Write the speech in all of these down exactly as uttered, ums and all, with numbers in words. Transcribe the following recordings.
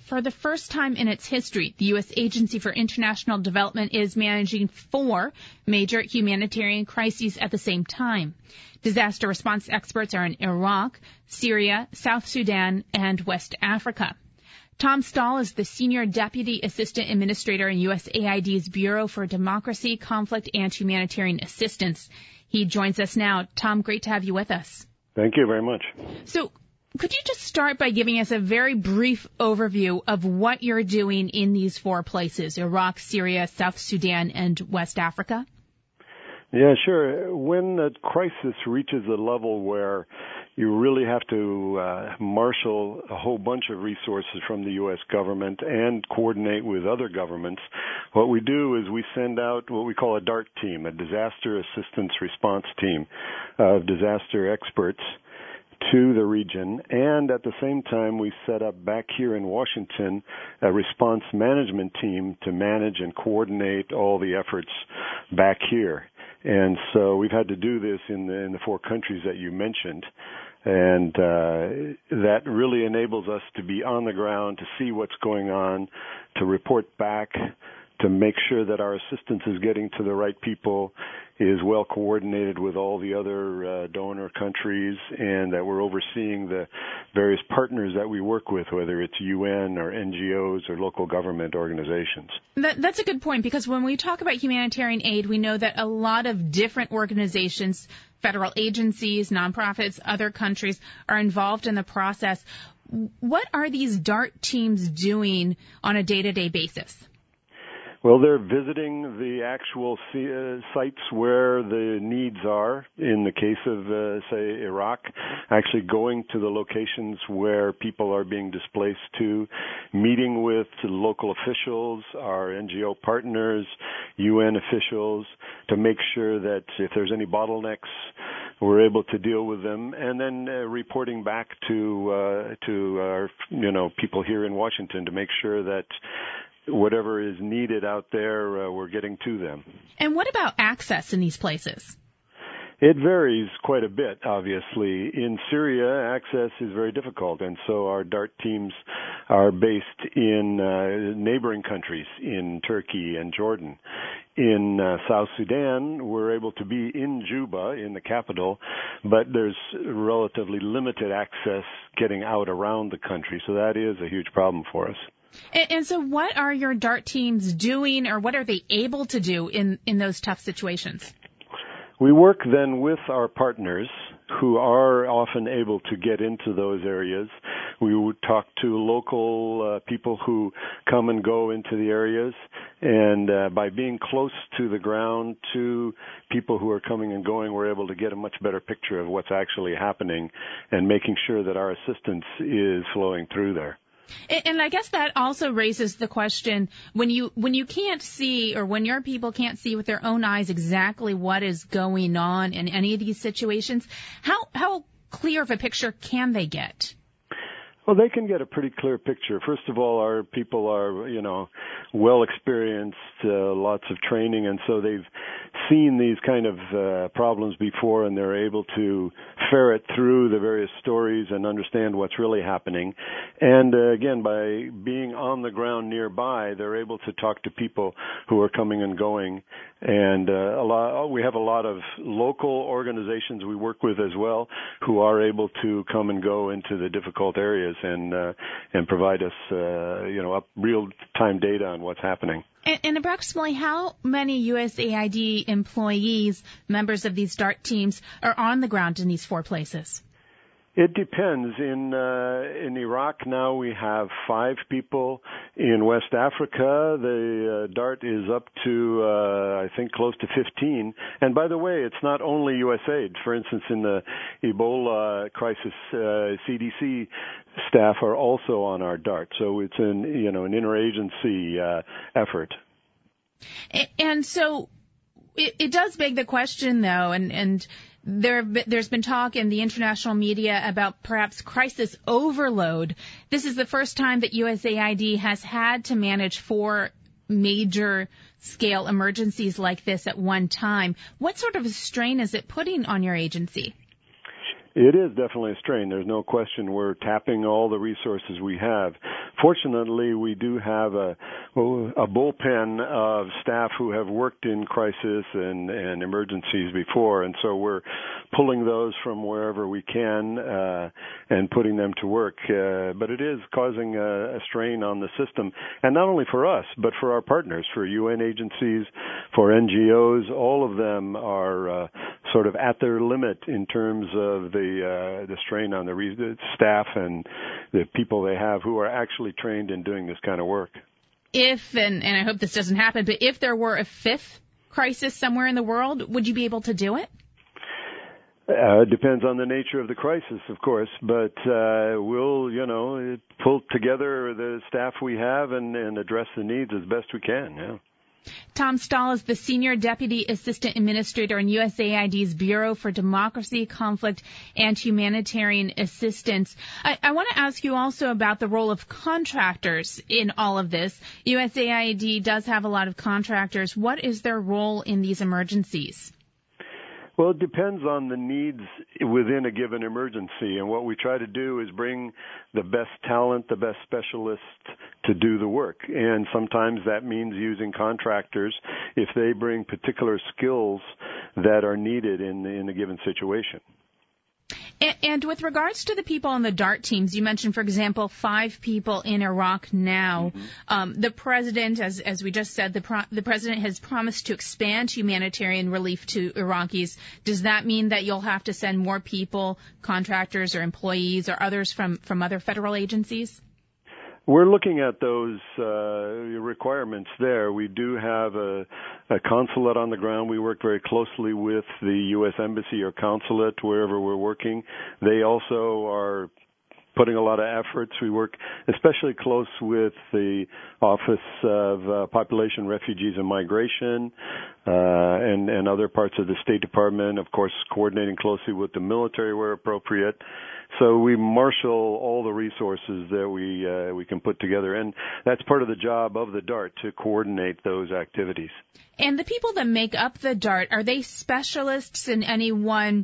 for the first time in its history, the U S Agency for International Development is managing four major humanitarian crises at the same time. Disaster response experts are in Iraq, Syria, South Sudan, and West Africa. Tom Stahl is the Senior Deputy Assistant Administrator in U S A I D's Bureau for Democracy, Conflict, and Humanitarian Assistance. He joins us now. Tom, great to have you with us. Thank you very much. So, could you just start by giving us a very brief overview of what you're doing in these four places, Iraq, Syria, South Sudan, and West Africa? Yeah, sure. When a crisis reaches a level where you really have to uh, marshal a whole bunch of resources from the U S government and coordinate with other governments, what we do is we send out what we call a DART team, a Disaster Assistance Response Team of disaster experts to the region, and at the same time we set up back here in Washington a response management team to manage and coordinate all the efforts back here. And so we've had to do this in the, in the four countries that you mentioned, and uh, that really enables us to be on the ground, to see what's going on, to report back, to make sure that our assistance is getting to the right people, is well coordinated with all the other uh, donor countries, and that we're overseeing the various partners that we work with, whether it's U N or N G Os or local government organizations. That, that's a good point, because when we talk about humanitarian aid, we know that a lot of different organizations, federal agencies, nonprofits, other countries are involved in the process. What are these DART teams doing on a day-to-day basis? Well, they're visiting the actual uh, sites where the needs are. In the case of, uh, say, Iraq, actually going to the locations where people are being displaced to, meeting with local officials, our N G O partners, U N officials, to make sure that if there's any bottlenecks, we're able to deal with them, and then uh, reporting back to uh, to our, you know, people here in Washington to make sure that whatever is needed out there, uh, we're getting to them. And what about access in these places? It varies quite a bit, obviously. In Syria, access is very difficult, and so our DART teams are based in uh, neighboring countries, in Turkey and Jordan. In uh, South Sudan, we're able to be in Juba, in the capital, but there's relatively limited access getting out around the country, so that is a huge problem for us. And, and so what are your DART teams doing, or what are they able to do in, in those tough situations? We work then with our partners who are often able to get into those areas. We would talk to local uh, people who come and go into the areas, and uh, by being close to the ground to people who are coming and going, we're able to get a much better picture of what's actually happening and making sure that our assistance is flowing through there. And I guess that also raises the question, when you when you can't see, or when your people can't see with their own eyes exactly what is going on in any of these situations, how how clear of a picture can they get? Well, they can get a pretty clear picture. First of all, our people are, you know, well experienced, uh, lots of training, and so they've seen these kind of uh, problems before, and they're able to ferret through the various stories and understand what's really happening. And uh, again, by being on the ground nearby, they're able to talk to people who are coming and going. And uh, a lot, we have a lot of local organizations we work with as well who are able to come and go into the difficult areas and uh, and provide us, uh, you know, up real-time data on what's happening. And, and approximately how many U S A I D employees, members of these DART teams, are on the ground in these four places? It depends. In uh, in Iraq now we have five people. In West Africa, the uh, DART is up to, uh, I think, close to fifteen. And by the way, it's not only U S A I D. For instance, in the Ebola crisis, uh, C D C staff are also on our DART. So it's an, you know, an interagency uh, effort. And so it, it does beg the question, though, and, and there, there's been talk in the international media about perhaps crisis overload. This is the first time that U S A I D has had to manage four major scale emergencies like this at one time. What sort of a strain is it putting on your agency? It is definitely a strain. There's no question. We're tapping all the resources we have. Fortunately, we do have a, a bullpen of staff who have worked in crisis and, and emergencies before, and so we're pulling those from wherever we can uh, and putting them to work. Uh, but it is causing a, a strain on the system, and not only for us, but for our partners, for U N agencies, for N G Os. All of them are uh, sort of at their limit in terms of the uh, the strain on the, re- the staff and the people they have who are actually trained in doing this kind of work. If, and, and I hope this doesn't happen, but if there were a fifth crisis somewhere in the world, would you be able to do it? Uh, it depends on the nature of the crisis, of course, but uh, we'll, you know, pull together the staff we have and, and address the needs as best we can, yeah. Tom Stahl is the Senior Deputy Assistant Administrator in U S A I D's Bureau for Democracy, Conflict, and Humanitarian Assistance. I, I want to ask you also about the role of contractors in all of this. U S A I D does have a lot of contractors. What is their role in these emergencies? Well, it depends on the needs within a given emergency, and what we try to do is bring the best talent, the best specialists to do the work. And sometimes that means using contractors if they bring particular skills that are needed in, in a given situation. And, and with regards to the people on the DART teams, you mentioned, for example, five people in Iraq now. Mm-hmm. Um, the president, as as we just said, the pro- the president has promised to expand humanitarian relief to Iraqis. Does that mean that you'll have to send more people, contractors or employees or others from, from other federal agencies? We're looking at those uh, requirements there. We do have a, a consulate on the ground. We work very closely with the U S Embassy or consulate wherever we're working. They also are putting a lot of efforts. We work especially close with the Office of uh, Population, Refugees, and Migration uh, and, and other parts of the State Department, of course, coordinating closely with the military where appropriate. So we marshal all the resources that we uh, we can put together, and that's part of the job of the DART, to coordinate those activities. And the people that make up the DART, are they specialists in any one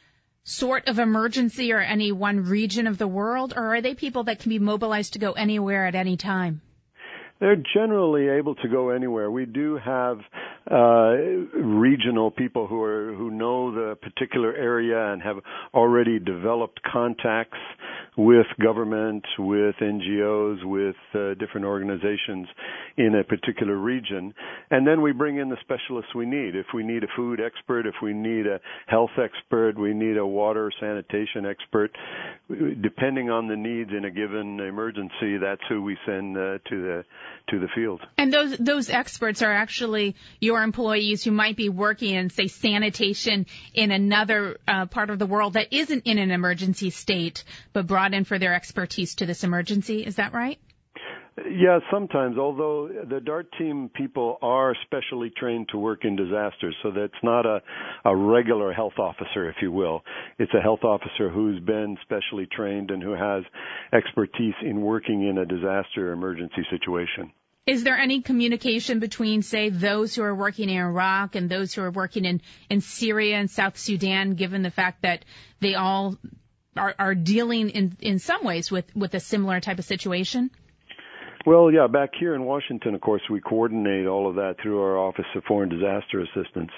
sort of emergency or any one region of the world, or are they people that can be mobilized to go anywhere at any time? They're generally able to go anywhere. We do have uh, regional people who are who know the particular area and have already developed contacts with government, with N G Os, with uh, different organizations in a particular region. And then we bring in the specialists we need. If we need a food expert, if we need a health expert, we need a water sanitation expert. Depending on the needs in a given emergency, that's who we send uh, to the to the field. And those those experts are actually your employees who might be working in, say, sanitation in another uh, part of the world that isn't in an emergency state, but brought in for their expertise to this emergency. Is that right? Yeah, sometimes, although the DART team people are specially trained to work in disasters, so that's not a, a regular health officer, if you will. It's a health officer who's been specially trained and who has expertise in working in a disaster emergency situation. Is there any communication between, say, those who are working in Iraq and those who are working in, in Syria and South Sudan, given the fact that they all are, are dealing in, in some ways with, with a similar type of situation? Well, yeah, back here in Washington, of course, we coordinate all of that through our Office of Foreign Disaster Assistance.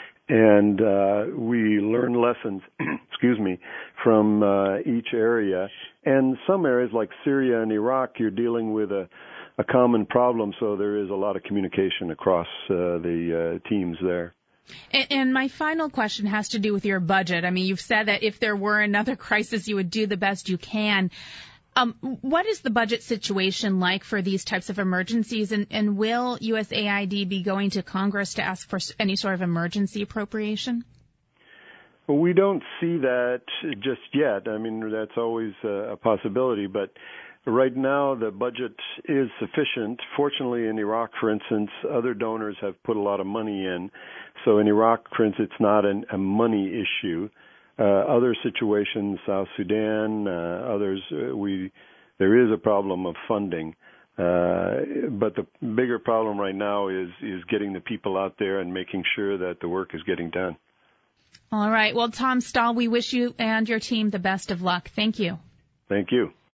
And uh, we learn lessons, excuse me, from uh, each area. And some areas like Syria and Iraq, you're dealing with a, a common problem, so there is a lot of communication across uh, the uh, teams there. And, and my final question has to do with your budget. I mean, you've said that if there were another crisis, you would do the best you can. Um, what is the budget situation like for these types of emergencies, and, and will U S A I D be going to Congress to ask for any sort of emergency appropriation? Well, we don't see that just yet. I mean, that's always a possibility, but right now the budget is sufficient. Fortunately, in Iraq, for instance, other donors have put a lot of money in. So in Iraq, for instance, it's not an, a money issue. Uh, other situations, South Sudan, uh, others, uh, we there is a problem of funding. Uh, but the bigger problem right now is is getting the people out there and making sure that the work is getting done. All right. Well, Tom Stahl, we wish you and your team the best of luck. Thank you. Thank you.